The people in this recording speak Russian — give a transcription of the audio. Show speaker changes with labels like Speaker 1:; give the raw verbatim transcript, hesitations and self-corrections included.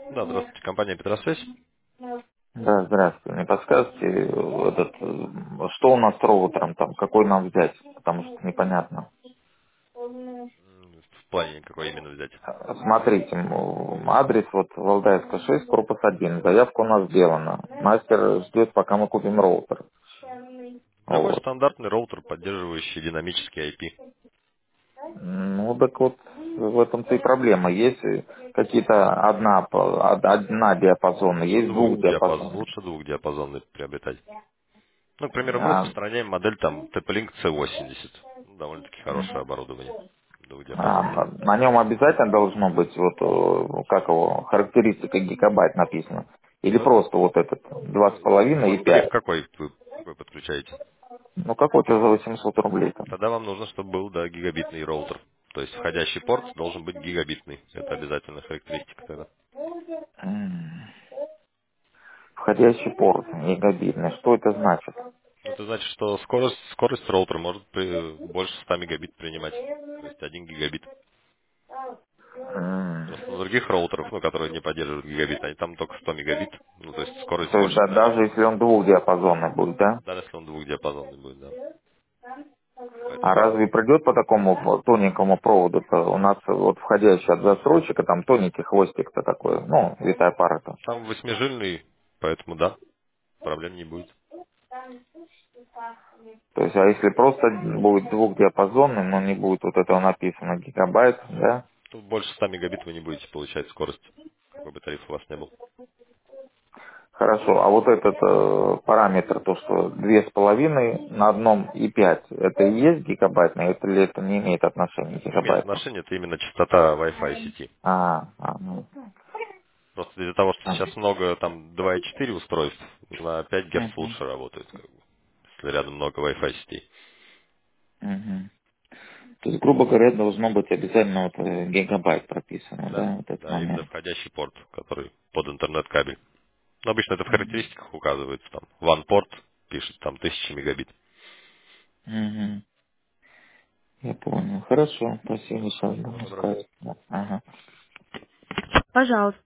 Speaker 1: Да, здравствуйте, компания Петросвязь.
Speaker 2: Да, здравствуйте. Не подскажете, э, этот, э, что у нас с роутером там, какой нам взять? Потому что непонятно.
Speaker 1: М, В плане, какой именно взять?
Speaker 2: Э, Смотрите, м, адрес вот Валдаевская шесть, корпус один. Заявка у нас сделана. Мастер ждет, пока мы купим роутер.
Speaker 1: Любой
Speaker 2: Вот.
Speaker 1: стандартный роутер, поддерживающий динамический ай пи.
Speaker 2: Ну, так вот, в этом-то и проблема. Есть э, какие-то одна, по- од- одна диапазона,
Speaker 1: Лучше
Speaker 2: есть
Speaker 1: двух диапаз...
Speaker 2: двухдиапазонные.
Speaker 1: лучше двухдиапазонный приобретать. Ну, к примеру, мы
Speaker 2: А,
Speaker 1: распространяем модель там ти пи-Link си восемьдесят. Ну, довольно-таки хорошее оборудование.
Speaker 2: а,
Speaker 1: Двухдиапазонное.
Speaker 2: на нем обязательно должно быть вот э, как его характеристика гигабайт написано. Или
Speaker 1: Ну,
Speaker 2: просто вот этот два с
Speaker 1: ну,
Speaker 2: половиной и
Speaker 1: модулик
Speaker 2: пять.
Speaker 1: какой вы, какой подключаете?
Speaker 2: Ну какой-то за восемьсот рублей там.
Speaker 1: Тогда вам нужно, чтобы был, да, гигабитный роутер. То есть входящий порт должен быть гигабитный. Это обязательная характеристика тогда.
Speaker 2: М, Входящий порт гигабитный. Что это значит?
Speaker 1: Ну, это значит, что скорость, скорость роутера может при- больше ста мегабит принимать. То есть один гигабит.
Speaker 2: М,
Speaker 1: Просто на других роутеров, ну, которые не поддерживают гигабит, они там только сто мегабит. Ну, то есть скорость
Speaker 2: То есть
Speaker 1: больше
Speaker 2: да,
Speaker 1: получить.
Speaker 2: даже если он двухдиапазонный будет, да?
Speaker 1: Да, если он двухдиапазонный будет, да.
Speaker 2: А
Speaker 1: Поэтому
Speaker 2: разве придет по такому вот тоненькому проводу-то? У нас вот входящий от застройщика, там тоненький хвостик-то такой, ну, витая пара-то.
Speaker 1: там восьмижильный, поэтому да, проблем не будет.
Speaker 2: То есть, а если просто будет двухдиапазонный, но не будет вот этого написано гигабайт, да?
Speaker 1: Тут больше ста мегабит вы не будете получать скорость, какой бы тариф у вас не был.
Speaker 2: Хорошо, а вот этот э, параметр, то, что две с половиной на одном и пять, это и есть гигабайтный, это ли это не имеет отношения к
Speaker 1: Не имеет
Speaker 2: гигабайту?
Speaker 1: отношения, это именно частота Wi-Fi сети.
Speaker 2: А, а, ну,
Speaker 1: Просто из-за того, что
Speaker 2: а,
Speaker 1: сейчас много там два и четыре устройств, на пять Гц
Speaker 2: мгм,
Speaker 1: лучше работает, как бы, если рядом много Wi-Fi сетей.
Speaker 2: мгм. То есть, грубо говоря, должно быть обязательно вот э, гигабайт прописано,
Speaker 1: Да,
Speaker 2: да, вот этот
Speaker 1: да, именно
Speaker 2: момент.
Speaker 1: входящий порт, который под интернет-кабель. Но обычно это в
Speaker 2: Мгм,
Speaker 1: характеристиках указывается, там, one порт пишет, там, тысяча мегабит.
Speaker 2: мгм. Я понял. Хорошо, спасибо, сейчас
Speaker 1: Всего
Speaker 2: буду
Speaker 1: доброго.
Speaker 2: искать. Ага.